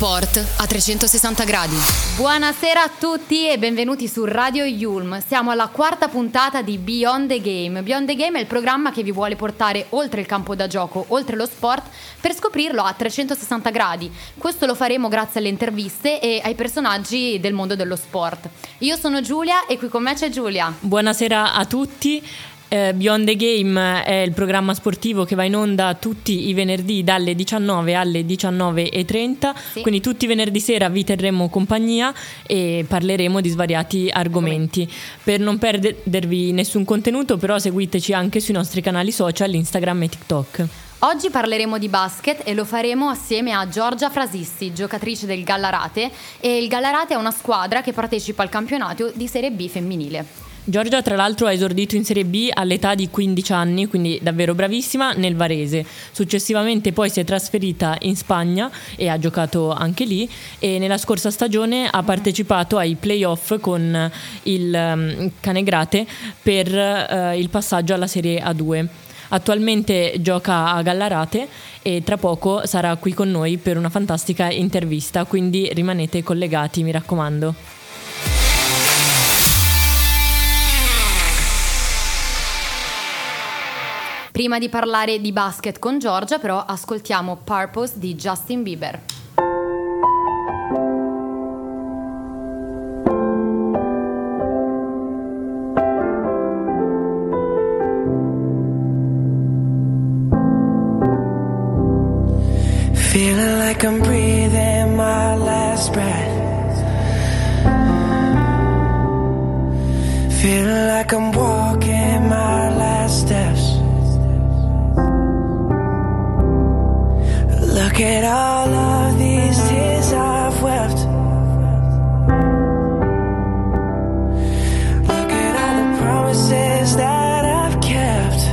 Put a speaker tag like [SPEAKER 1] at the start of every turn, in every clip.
[SPEAKER 1] sport a 360 gradi.
[SPEAKER 2] Buonasera a tutti e benvenuti su Radio Yulm. Siamo alla quarta puntata di Beyond the Game. Beyond the Game è il programma che vi vuole portare oltre il campo da gioco, oltre lo sport, per scoprirlo a 360 gradi. Questo lo faremo grazie alle interviste e ai personaggi del mondo dello sport. Io sono Giulia e qui con me c'è Giulia.
[SPEAKER 3] Buonasera a tutti. Beyond the Game è il programma sportivo che va in onda tutti i venerdì dalle 19 alle 19:30, sì. Quindi tutti i venerdì sera vi terremo compagnia e parleremo di svariati argomenti. Per non perdervi nessun contenuto, però seguiteci anche sui nostri canali social, Instagram e TikTok.
[SPEAKER 2] Oggi parleremo di basket e lo faremo assieme a Giorgia Frasissi, giocatrice del Gallarate, e il Gallarate è una squadra che partecipa al campionato di Serie B femminile.
[SPEAKER 3] Giorgia tra l'altro ha esordito in Serie B all'età di 15 anni, quindi davvero bravissima, nel Varese. Successivamente poi si è trasferita in Spagna e ha giocato anche lì, e nella scorsa stagione ha partecipato ai playoff con il Canegrate per il passaggio alla Serie A2. Attualmente gioca a Gallarate e tra poco sarà qui con noi per una fantastica intervista, quindi rimanete collegati, mi raccomando.
[SPEAKER 2] Prima di parlare di basket con Giorgia, però, ascoltiamo Purpose di Justin Bieber.
[SPEAKER 4] Feeling like I'm breathing my last breath. Feeling like I'm walking my last steps. Look at all of these tears I've wept. Look at all the promises that I've kept.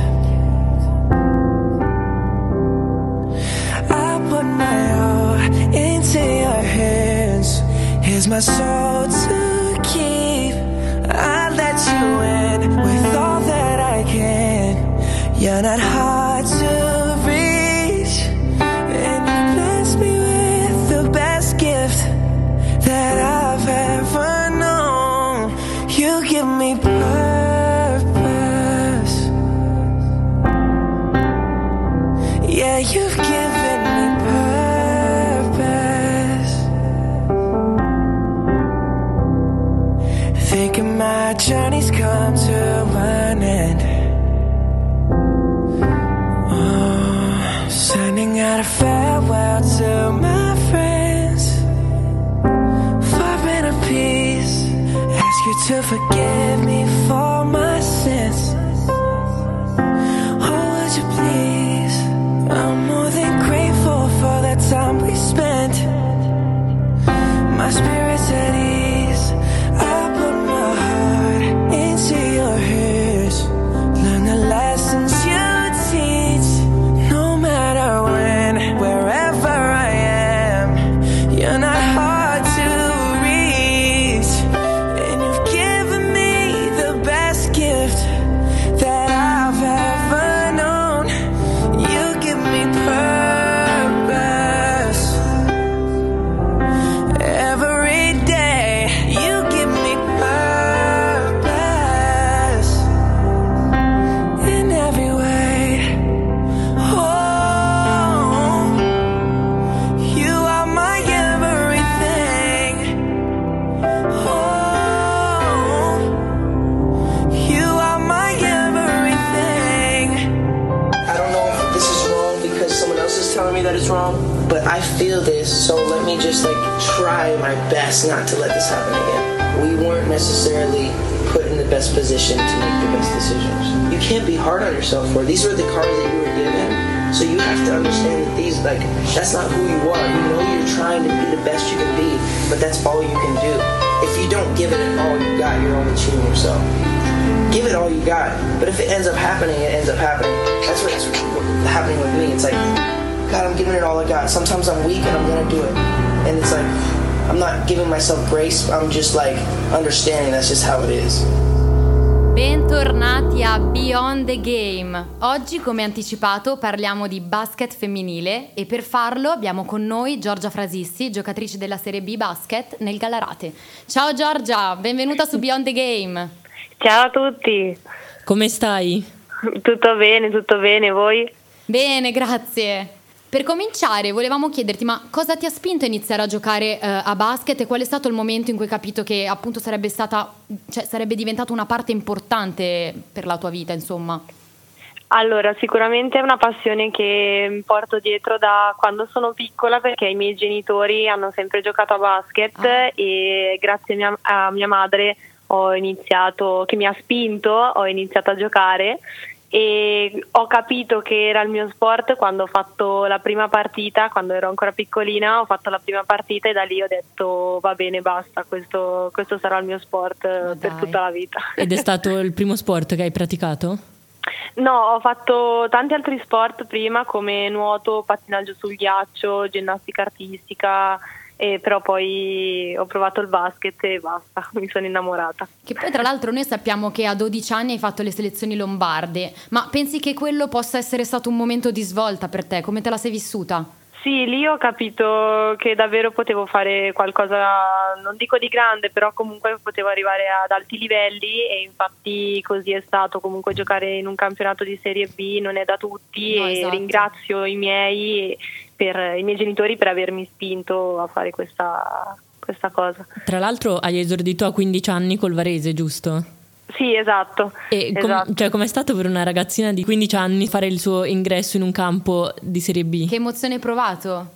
[SPEAKER 4] I put my all into your hands. Here's my soul to keep. I let you in with all that I can. You're not hard to reach, and you bless me with the best gift that I've ever known. You give me purpose. Yeah, you've given me purpose. Thinking my journey's come to an end. Sending out a farewell to my friends. Far in a peace. Ask you to forgive me for my sins. Oh, would you please? I'm more than grateful for the time we spent. My spirit's at ease. I put my heart into your hands. Learn the lessons you teach. No matter when, wherever I am, you're not hard to reach. And you've given me the best gift that I've ever known. You give me purpose. Every day, you give me purpose. In every way. Oh, you are my everything. Oh, you are my everything.
[SPEAKER 5] I don't know if this is wrong because someone else is telling me that it's wrong, but I feel this, so let me just try my best not to let this happen again. We weren't necessarily put in the best position to make the best decisions. You can't be hard on yourself for it. These are the cards that you were given, so you have to understand that these, that's not who you are. You know you're trying to be the best you can be, but that's all you can do. If you don't give it all you got, you're only cheating yourself. Give it all you got, but if it ends up happening, it ends up happening. That's what's happening with me. It's like, God, I'm giving it all I got. Sometimes I'm weak and I'm gonna do it. And it's like, I'm not giving myself grace, I'm just understanding that's just how it is.
[SPEAKER 2] Bentornati a Beyond the Game. Oggi, come anticipato, parliamo di basket femminile e per farlo abbiamo con noi Giorgia Frasissi, giocatrice della Serie B Basket nel Gallarate. Ciao Giorgia, benvenuta su Beyond the Game.
[SPEAKER 6] Ciao a tutti.
[SPEAKER 3] Come stai?
[SPEAKER 6] Tutto bene, voi?
[SPEAKER 2] Bene, grazie. Per cominciare volevamo chiederti, ma cosa ti ha spinto a iniziare a giocare a basket e qual è stato il momento in cui hai capito che appunto sarebbe diventata una parte importante per la tua vita, insomma?
[SPEAKER 6] Allora, sicuramente è una passione che porto dietro da quando sono piccola, perché i miei genitori hanno sempre giocato a basket e grazie a mia madre che mi ha spinto, ho iniziato a giocare. E ho capito che era il mio sport quando ho fatto la prima partita, quando ero ancora piccolina, ho fatto la prima partita e da lì ho detto va bene, basta, questo sarà il mio sport per tutta la vita.
[SPEAKER 3] Ed è stato il primo sport che hai praticato?
[SPEAKER 6] No, ho fatto tanti altri sport prima come nuoto, pattinaggio sul ghiaccio, ginnastica artistica, però poi ho provato il basket e basta, mi sono innamorata.
[SPEAKER 2] Che poi tra l'altro noi sappiamo che a 12 anni hai fatto le selezioni lombarde, ma pensi che quello possa essere stato un momento di svolta per te? Come te la sei vissuta?
[SPEAKER 6] Sì, lì ho capito che davvero potevo fare qualcosa, non dico di grande, però comunque potevo arrivare ad alti livelli e infatti così è stato. Comunque giocare in un campionato di Serie B non è da tutti,
[SPEAKER 2] no,
[SPEAKER 6] e
[SPEAKER 2] esatto.
[SPEAKER 6] Ringrazio i miei genitori per avermi spinto a fare questa cosa.
[SPEAKER 3] Tra l'altro hai esordito a 15 anni col Varese, giusto?
[SPEAKER 6] Sì, esatto.
[SPEAKER 3] E com'è stato per una ragazzina di 15 anni fare il suo ingresso in un campo di Serie B?
[SPEAKER 2] Che emozione hai provato?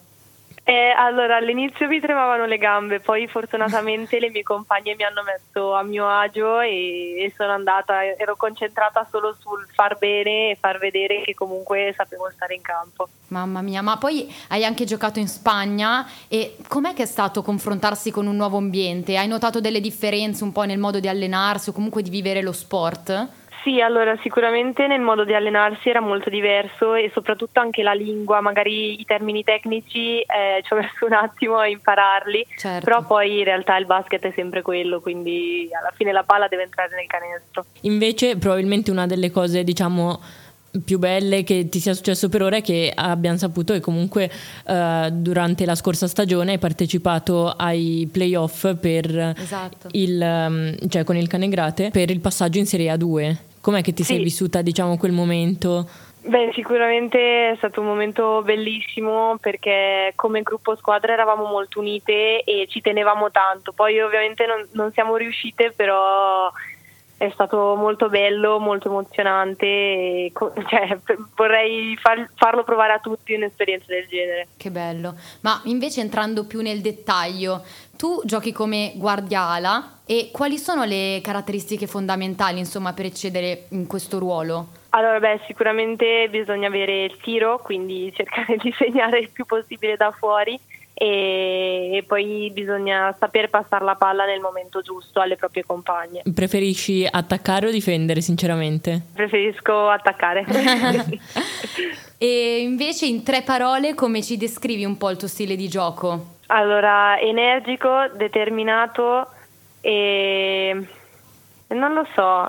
[SPEAKER 6] Allora, all'inizio mi tremavano le gambe, poi fortunatamente le mie compagne mi hanno messo a mio agio e sono andata, ero concentrata solo sul far bene e far vedere che comunque sapevo stare in campo.
[SPEAKER 2] Mamma mia, ma poi hai anche giocato in Spagna e com'è che è stato confrontarsi con un nuovo ambiente? Hai notato delle differenze un po' nel modo di allenarsi o comunque di vivere lo sport?
[SPEAKER 6] Sì, allora sicuramente nel modo di allenarsi era molto diverso e soprattutto anche la lingua, magari i termini tecnici ci ho messo un attimo a impararli,
[SPEAKER 2] certo.
[SPEAKER 6] Però poi in realtà il basket è sempre quello, quindi alla fine la palla deve entrare nel canestro.
[SPEAKER 3] Invece probabilmente una delle cose, diciamo, più belle che ti sia successo per ora è che abbiamo saputo che comunque durante la scorsa stagione hai partecipato ai playoff per
[SPEAKER 2] esatto.
[SPEAKER 3] cioè con il Canegrate per il passaggio in Serie A2. Com'è che ti sei vissuta, diciamo, quel momento?
[SPEAKER 6] Beh, sicuramente è stato un momento bellissimo perché come gruppo squadra eravamo molto unite e ci tenevamo tanto. Poi ovviamente non siamo riuscite, però è stato molto bello, molto emozionante e vorrei farlo provare a tutti un'esperienza del genere.
[SPEAKER 2] Che bello. Ma invece entrando più nel dettaglio, tu giochi come guardia ala e quali sono le caratteristiche fondamentali, insomma, per eccedere in questo ruolo?
[SPEAKER 6] Allora, sicuramente bisogna avere il tiro, quindi cercare di segnare il più possibile da fuori e poi bisogna saper passare la palla nel momento giusto alle proprie compagne.
[SPEAKER 3] Preferisci attaccare o difendere, sinceramente?
[SPEAKER 6] Preferisco attaccare.
[SPEAKER 2] E invece in 3 parole come ci descrivi un po' il tuo stile di gioco?
[SPEAKER 6] Allora, energico, determinato e non lo so,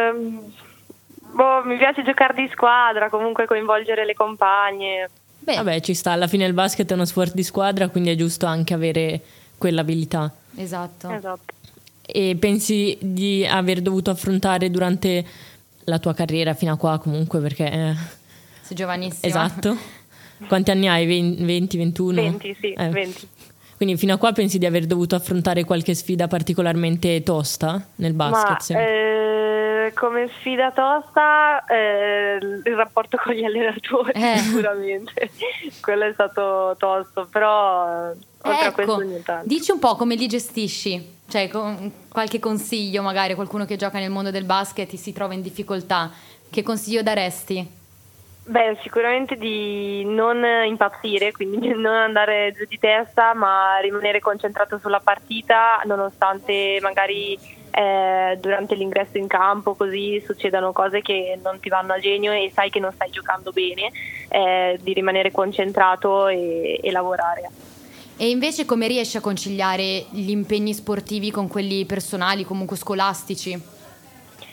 [SPEAKER 6] mi piace giocare di squadra, comunque coinvolgere le compagne.
[SPEAKER 2] Beh.
[SPEAKER 3] Vabbè, ci sta, alla fine il basket è uno sport di squadra, quindi è giusto anche avere quell'abilità.
[SPEAKER 2] Esatto.
[SPEAKER 3] E pensi di aver dovuto affrontare durante la tua carriera fino a qua comunque, perché
[SPEAKER 2] sei giovanissima.
[SPEAKER 3] Esatto. Quanti anni hai? 20, 21?
[SPEAKER 6] 20, sì, 20.
[SPEAKER 3] Quindi fino a qua pensi di aver dovuto affrontare qualche sfida particolarmente tosta nel basket?
[SPEAKER 6] Come sfida tosta il rapporto con gli allenatori sicuramente. Quello è stato tosto, però oltre a questo nient'altro.
[SPEAKER 2] Dici un po' come li gestisci, cioè qualche consiglio, magari qualcuno che gioca nel mondo del basket e si trova in difficoltà, che consiglio daresti?
[SPEAKER 6] Beh, sicuramente di non impazzire, quindi di non andare giù di testa, ma rimanere concentrato sulla partita, nonostante magari durante l'ingresso in campo così succedano cose che non ti vanno a genio e sai che non stai giocando bene, di rimanere concentrato e lavorare.
[SPEAKER 2] E invece come riesci a conciliare gli impegni sportivi con quelli personali, comunque scolastici?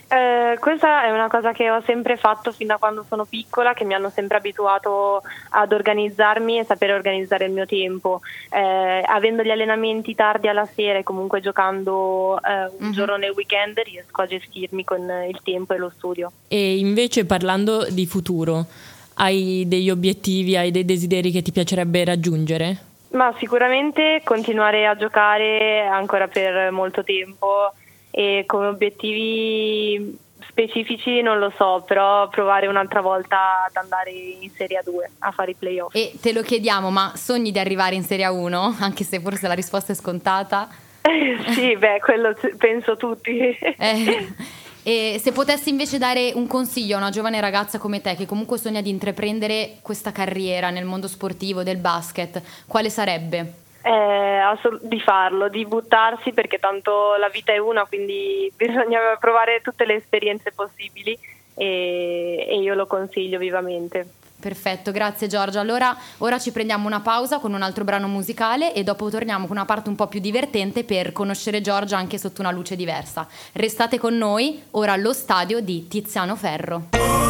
[SPEAKER 6] Questa è una cosa che ho sempre fatto fin da quando sono piccola, che mi hanno sempre abituato ad organizzarmi e sapere organizzare il mio tempo. Avendo gli allenamenti tardi alla sera e comunque giocando un giorno nel weekend, riesco a gestirmi con il tempo e lo studio. E
[SPEAKER 3] invece, parlando di futuro, hai degli obiettivi, hai dei desideri che ti piacerebbe raggiungere?
[SPEAKER 6] Ma sicuramente continuare a giocare ancora per molto tempo, e come obiettivi specifici non lo so, però provare un'altra volta ad andare in Serie A2 a fare i playoff.
[SPEAKER 2] E te lo chiediamo, ma sogni di arrivare in Serie A1? Anche se forse la risposta è scontata.
[SPEAKER 6] Sì, quello penso tutti.
[SPEAKER 2] E se potessi invece dare un consiglio a una giovane ragazza come te, che comunque sogna di intraprendere questa carriera nel mondo sportivo del basket, quale sarebbe?
[SPEAKER 6] Di farlo, di buttarsi, perché tanto la vita è una, quindi bisogna provare tutte le esperienze possibili, e io lo consiglio vivamente.
[SPEAKER 2] Perfetto, grazie Giorgia. Allora ora ci prendiamo una pausa con un altro brano musicale e dopo torniamo con una parte un po' più divertente per conoscere Giorgia anche sotto una luce diversa. Restate con noi, ora allo stadio di Tiziano Ferro.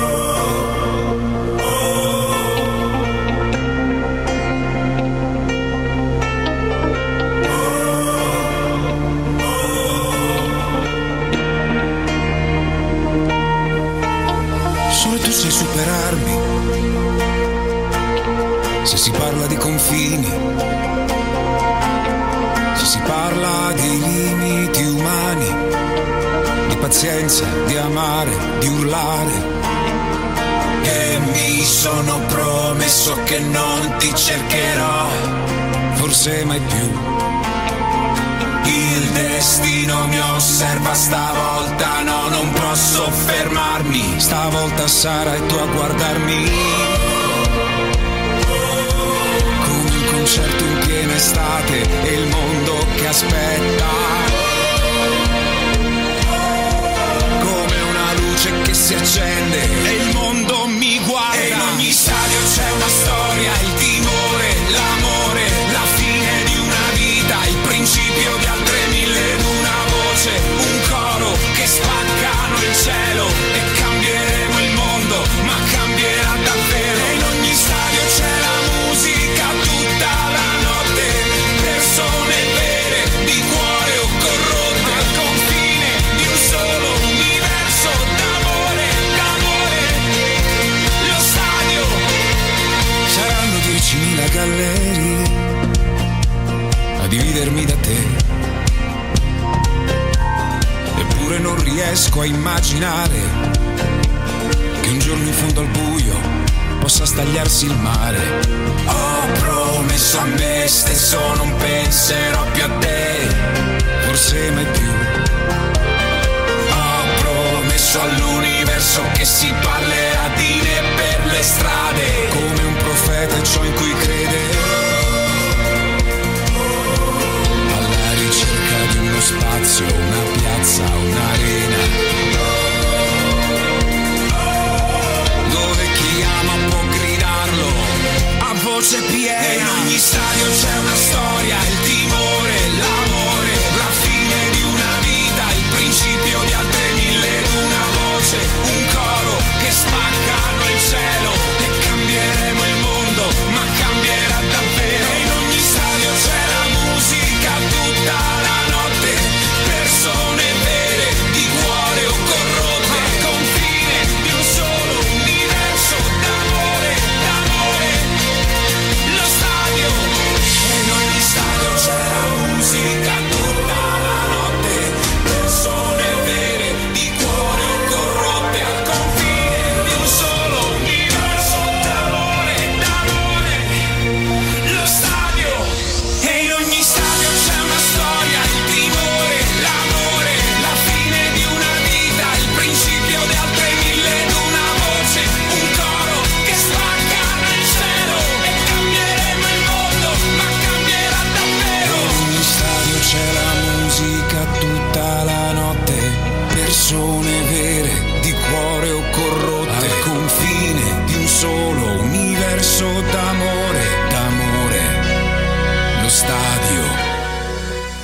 [SPEAKER 7] Solo tu sai superarmi. Se si parla di confini, se si parla di limiti umani, di pazienza, di amare, di urlare. E mi sono promesso che non ti cercherò, forse mai più. Il destino mi osserva stavolta, no, non posso fermarmi. Stavolta sarai tu a guardarmi. Concerto in piena estate e il mondo che aspetta, come una luce che si accende e il mondo mi guarda. E in ogni stadio c'è una storia, il timore, l'amore, la fine di una vita, il principio di altre mille ed una voce, un coro che spaccano il cielo e cambieremo il mondo, ma cambierà davvero. E in ogni stadio c'è la musica tutta la notte, persone vere, di cuore o corrotte, al confine di un solo universo d'amore, d'amore. Lo stadio saranno 10.000 gallerie a dividermi da te, eppure non riesco a immaginare che un giorno in fondo al buio possa stagliarsi il mare. Ho promesso a me stesso non penserò più a te, forse mai più. Ho promesso all'universo che si parlerà di me per le strade, come un profeta e ciò in cui crede, alla ricerca di uno spazio, una piazza, un'arena, può gridarlo a voce piena. E in ogni stadio c'è una storia, il timore, l'amore, la fine di una vita, il principio di altre mille ed una voce, un coro che spaccano il cielo e cambieremo il mondo, ma cambierà davvero. E in ogni stadio c'è la musica tutta la notte, persone vere, di cuore o corrotte, al confine di un solo universo d'amore, d'amore. Lo stadio, e in ogni stadio c'è la musica tutta la notte, persone vere, di cuore o corrotte, al confine di un solo universo d'amore, d'amore. Lo stadio, e in ogni stadio c'è una storia, il timore, l'amore, la fine di una vita, il principio di altre mille ed una voce, un coro che spaccano il cielo e cambieremo il mondo, ma cambierà davvero. In ogni stadio c'è la musica tutta la notte, persone vere, di cuore o corrotte, al confine di un solo universo d'amore, d'amore. Lo stadio.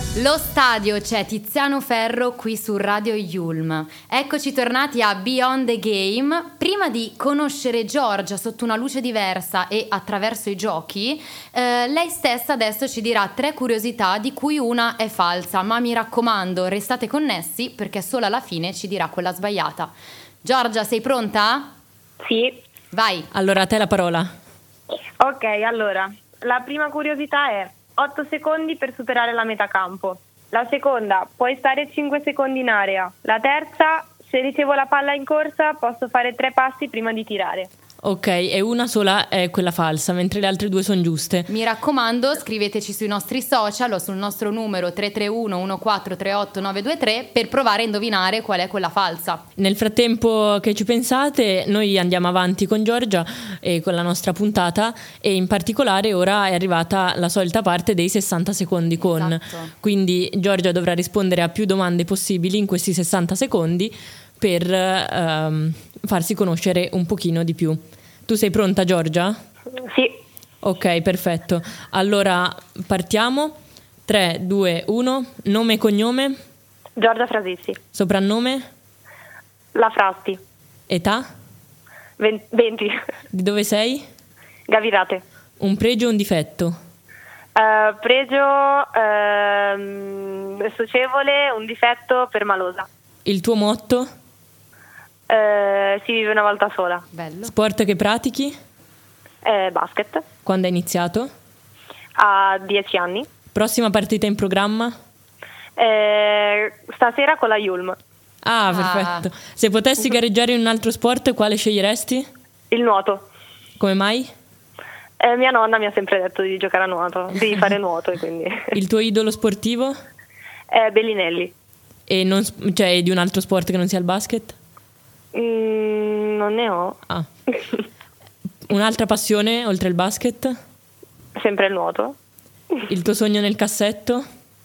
[SPEAKER 2] Lo stadio, c'è Tiziano Ferro qui su Radio Yulm. Eccoci tornati a Beyond the Game. Prima di conoscere Giorgia sotto una luce diversa e attraverso i giochi, lei stessa adesso ci dirà 3 curiosità di cui una è falsa, ma mi raccomando, restate connessi perché solo alla fine ci dirà quella sbagliata. Giorgia, sei pronta?
[SPEAKER 6] Sì.
[SPEAKER 2] Vai.
[SPEAKER 3] Allora, a te la parola.
[SPEAKER 6] Ok, allora, la prima curiosità è 8 secondi per superare la metà campo. La seconda, puoi stare 5 secondi in area. La terza, se ricevo la palla in corsa, posso fare 3 passi prima di tirare.
[SPEAKER 3] Ok, e una sola è quella falsa, mentre le altre 2 sono giuste.
[SPEAKER 2] Mi raccomando, scriveteci sui nostri social o sul nostro numero 331 1438 923 per provare a indovinare qual è quella falsa.
[SPEAKER 3] Nel frattempo che ci pensate, noi andiamo avanti con Giorgia e con la nostra puntata, e in particolare ora è arrivata la solita parte dei 60 secondi con.
[SPEAKER 2] Esatto.
[SPEAKER 3] Quindi Giorgia dovrà rispondere a più domande possibili in questi 60 secondi per farsi conoscere un pochino di più. Tu sei pronta, Giorgia?
[SPEAKER 6] Sì.
[SPEAKER 3] Ok, perfetto. Allora partiamo. 3, 2, 1. Nome e cognome?
[SPEAKER 6] Giorgia Frasissi.
[SPEAKER 3] Soprannome?
[SPEAKER 6] La Frasti.
[SPEAKER 3] Età?
[SPEAKER 6] 20.
[SPEAKER 3] Di dove sei?
[SPEAKER 6] Gavirate.
[SPEAKER 3] Un pregio o un difetto?
[SPEAKER 6] Pregio socievole, un difetto permalosa.
[SPEAKER 3] Il tuo motto?
[SPEAKER 6] Si vive una volta sola.
[SPEAKER 2] Bello.
[SPEAKER 3] Sport che pratichi?
[SPEAKER 6] Basket.
[SPEAKER 3] Quando hai iniziato?
[SPEAKER 6] A 10 anni.
[SPEAKER 3] Prossima partita in programma?
[SPEAKER 6] Stasera con la Yulm.
[SPEAKER 3] Ah, perfetto. Se potessi gareggiare in un altro sport, quale sceglieresti?
[SPEAKER 6] Il nuoto.
[SPEAKER 3] Come mai?
[SPEAKER 6] Mia nonna mi ha sempre detto di giocare a nuoto, di fare nuoto, e quindi
[SPEAKER 3] Il tuo idolo sportivo?
[SPEAKER 6] Bellinelli.
[SPEAKER 3] E non, cioè di un altro sport che non sia il basket?
[SPEAKER 6] Non ne ho.
[SPEAKER 3] Ah. Un'altra passione oltre il basket?
[SPEAKER 6] Sempre il nuoto.
[SPEAKER 3] Il tuo sogno nel cassetto?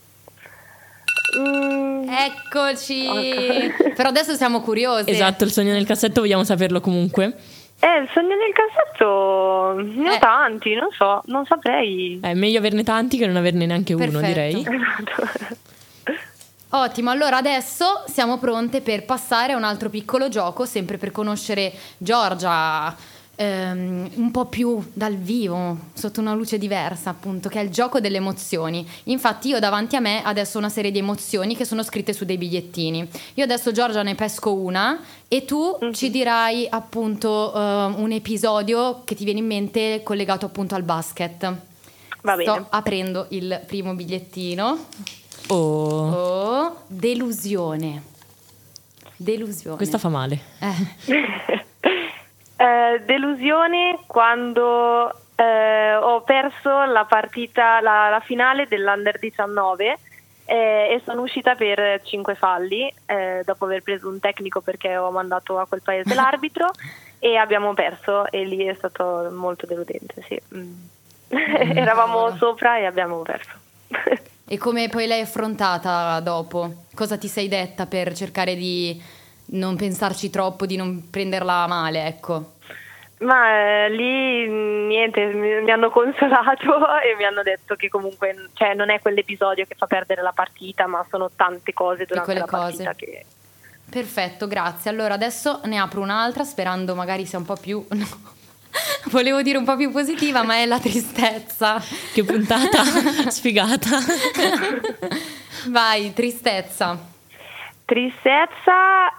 [SPEAKER 2] Eccoci. Però adesso siamo curiosi.
[SPEAKER 3] Esatto, il sogno nel cassetto vogliamo saperlo comunque.
[SPEAKER 6] Il sogno nel cassetto ne ho tanti, non so, non saprei.
[SPEAKER 3] È meglio averne tanti che non averne neanche uno,
[SPEAKER 2] Perfetto.
[SPEAKER 3] direi.
[SPEAKER 6] Esatto.
[SPEAKER 2] Ottimo, allora adesso siamo pronte per passare a un altro piccolo gioco, sempre per conoscere Giorgia un po' più dal vivo, sotto una luce diversa, appunto, che è il gioco delle emozioni. Infatti io davanti a me adesso ho una serie di emozioni che sono scritte su dei bigliettini. Io adesso, Giorgia, ne pesco una e tu ci dirai appunto un episodio che ti viene in mente collegato appunto al basket.
[SPEAKER 6] Va bene.
[SPEAKER 2] Sto aprendo il primo bigliettino.
[SPEAKER 3] Oh,
[SPEAKER 2] Delusione.
[SPEAKER 3] questa fa male.
[SPEAKER 6] Delusione quando ho perso la partita, la finale dell'Under 19 e sono uscita per 5 falli dopo aver preso un tecnico perché ho mandato a quel paese l'arbitro e abbiamo perso, e lì è stato molto deludente, sì. Eravamo sopra e abbiamo perso.
[SPEAKER 2] E come poi l'hai affrontata dopo? Cosa ti sei detta per cercare di non pensarci troppo, di non prenderla male, ecco?
[SPEAKER 6] Ma lì niente, mi hanno consolato e mi hanno detto che comunque, cioè, non è quell'episodio che fa perdere la partita, ma sono tante cose durante la partita che...
[SPEAKER 2] Perfetto, grazie. Allora adesso ne apro un'altra sperando magari sia un po' più... Volevo dire un po' più positiva, ma è la tristezza.
[SPEAKER 3] Che puntata sfigata.
[SPEAKER 2] Vai, tristezza.
[SPEAKER 6] Tristezza,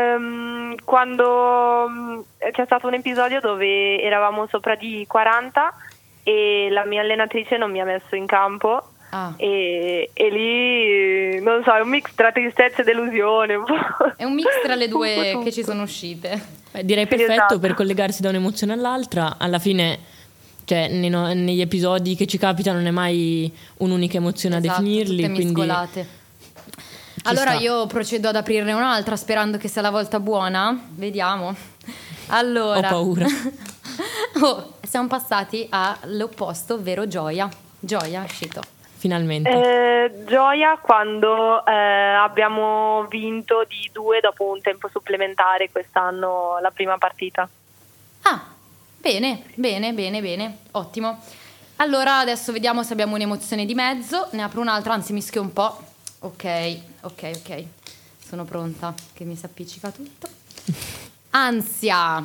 [SPEAKER 6] quando c'è stato un episodio dove eravamo sopra di 40 e la mia allenatrice non mi ha messo in campo. E lì non so, è un mix tra tristezza e delusione un po'.
[SPEAKER 2] È un mix tra le due che ci sono uscite.
[SPEAKER 3] Direi perfetto,
[SPEAKER 6] esatto.
[SPEAKER 3] per collegarsi da un'emozione all'altra. Alla fine, cioè, negli episodi che ci capita non è mai un'unica emozione,
[SPEAKER 2] Esatto,
[SPEAKER 3] a definirli,
[SPEAKER 2] tutte
[SPEAKER 3] quindi
[SPEAKER 2] mescolate. Allora
[SPEAKER 3] sta.
[SPEAKER 2] io procedo ad aprirne un'altra sperando che sia la volta buona. Vediamo. Allora,
[SPEAKER 3] ho paura.
[SPEAKER 2] Siamo passati all'opposto, ovvero Gioia. Gioia è uscito.
[SPEAKER 3] Finalmente.
[SPEAKER 6] Gioia quando abbiamo vinto di 2 dopo un tempo supplementare quest'anno la prima partita.
[SPEAKER 2] Ah, bene, ottimo. Allora adesso vediamo se abbiamo un'emozione di mezzo. Ne apro un'altra, anzi mischio un po'. Ok. Sono pronta, che mi si appiccica tutto. Ansia.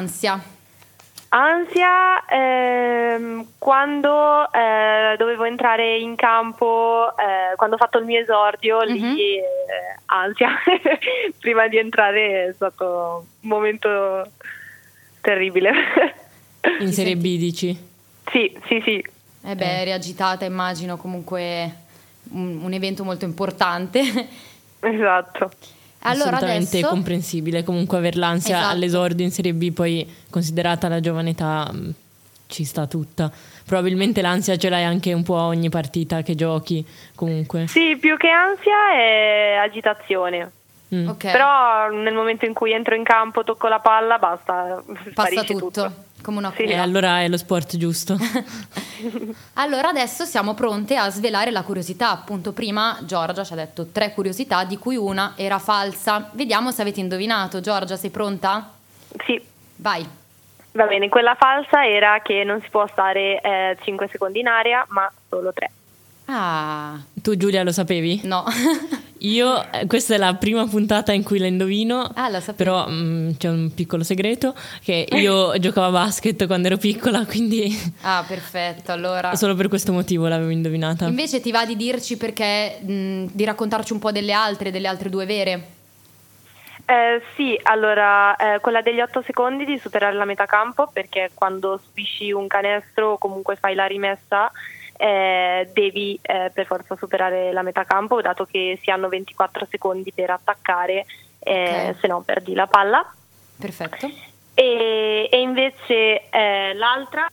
[SPEAKER 6] Quando dovevo entrare in campo, quando ho fatto il mio esordio, lì ansia. Prima di entrare è stato un momento terribile.
[SPEAKER 3] In Serie B dici?
[SPEAKER 6] Sì.
[SPEAKER 2] Eri agitata, immagino, comunque un evento molto importante.
[SPEAKER 6] Esatto.
[SPEAKER 2] Allora
[SPEAKER 3] assolutamente
[SPEAKER 2] adesso
[SPEAKER 3] comprensibile comunque aver l'ansia all'esordio in Serie B, poi considerata la giovane età ci sta tutta. Probabilmente l'ansia ce l'hai anche un po' a ogni partita che giochi comunque.
[SPEAKER 6] Sì, più che ansia è agitazione.
[SPEAKER 2] Okay.
[SPEAKER 6] Però nel momento in cui entro in campo, tocco la palla, basta,
[SPEAKER 2] passa tutto. Come una
[SPEAKER 3] E allora è lo sport giusto.
[SPEAKER 2] Allora adesso siamo pronte a svelare la curiosità. Appunto prima Giorgia ci ha detto 3 curiosità, di cui una era falsa. Vediamo se avete indovinato. Giorgia, sei pronta?
[SPEAKER 6] Sì.
[SPEAKER 2] Vai.
[SPEAKER 6] Va bene, quella falsa era che non si può stare 5 secondi in aria, ma solo 3.
[SPEAKER 2] Ah.
[SPEAKER 3] Tu Giulia lo sapevi?
[SPEAKER 2] No.
[SPEAKER 3] Io, questa è la prima puntata in cui la indovino,
[SPEAKER 2] la sapevo.
[SPEAKER 3] però c'è un piccolo segreto, che io giocavo a basket quando ero piccola, quindi...
[SPEAKER 2] Ah, perfetto, allora...
[SPEAKER 3] Solo per questo motivo l'avevo indovinata.
[SPEAKER 2] Invece ti va di dirci perché, di raccontarci un po' delle altre 2 vere?
[SPEAKER 6] Sì, allora, quella degli 8 secondi di superare la metà campo, perché quando subisci un canestro o comunque fai la rimessa... devi per forza superare la metà campo, dato che si hanno 24 secondi per attaccare, se no perdi la palla.
[SPEAKER 2] Perfetto.
[SPEAKER 6] E invece l'altra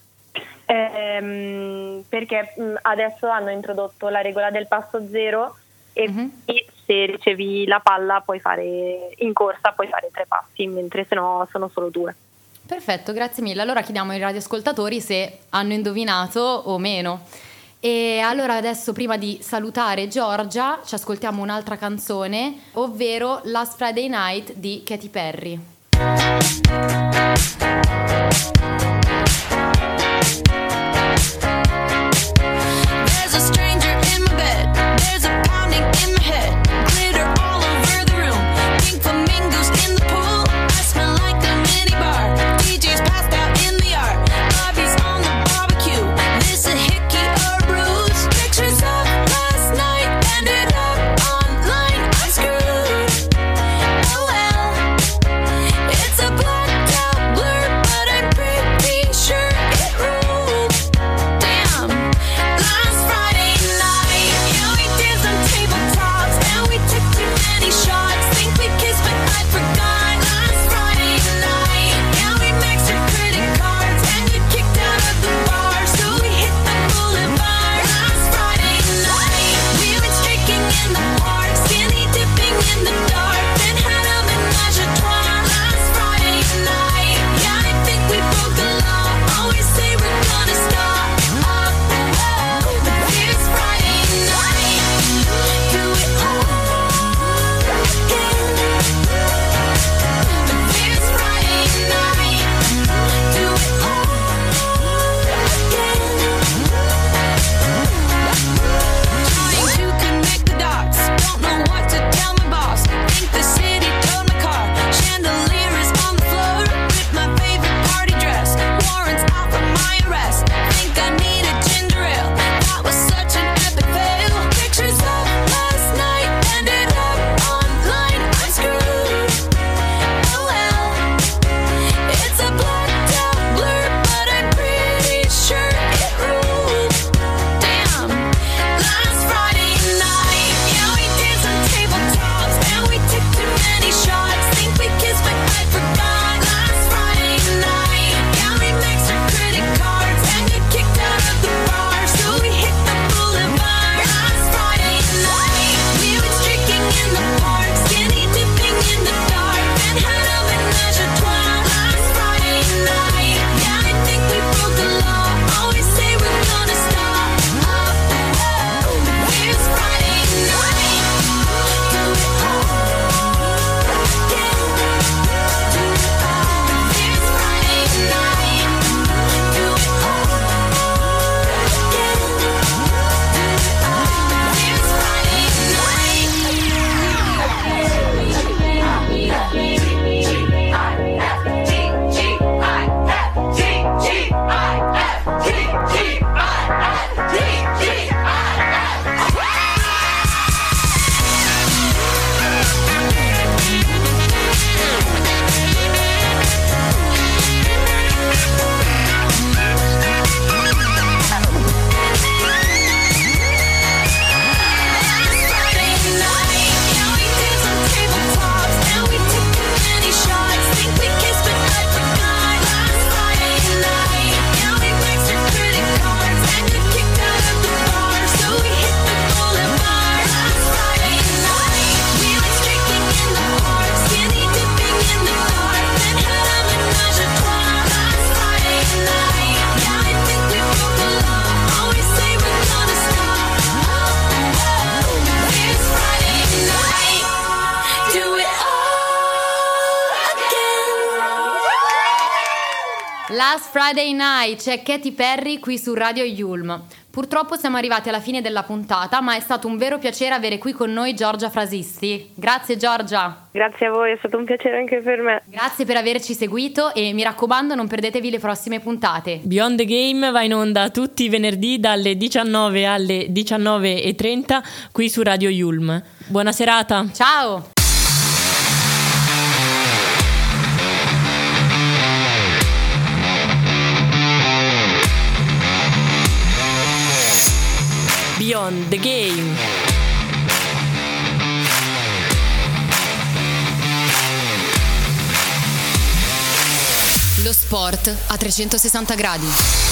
[SPEAKER 6] perché adesso hanno introdotto la regola del passo zero e se ricevi la palla puoi fare in corsa, puoi fare 3 passi, mentre se no sono solo 2.
[SPEAKER 2] Perfetto, grazie mille. Allora chiediamo ai radioascoltatori se hanno indovinato o meno. E allora adesso, prima di salutare Giorgia, ci ascoltiamo un'altra canzone, ovvero Last Friday Night di Katy Perry.
[SPEAKER 8] There's a stranger in my bed, there's a pounding in my head, glitter all over the room, pink flamingos in the pool, I smell like a mini bar, DJ's passed out in the yard, Bobby's on the barbecue, this a hickey or bruise, pictures of last night ended up online, I'm screwed, oh well, it's a blacked out blur, but I'm pretty
[SPEAKER 2] Last Friday Night, c'è Katy Perry qui su Radio Yulm. Purtroppo siamo arrivati alla fine della puntata, ma è stato un vero piacere avere qui con noi Giorgia Frasisti. Grazie Giorgia.
[SPEAKER 6] Grazie a voi, è stato un piacere anche per me.
[SPEAKER 2] Grazie per averci seguito e mi raccomando non perdetevi le prossime puntate.
[SPEAKER 3] Beyond the Game va in onda tutti i venerdì dalle 19 alle 19:30 qui su Radio Yulm. Buona serata.
[SPEAKER 2] Ciao.
[SPEAKER 3] Beyond the Game.
[SPEAKER 1] Lo sport a 360 gradi.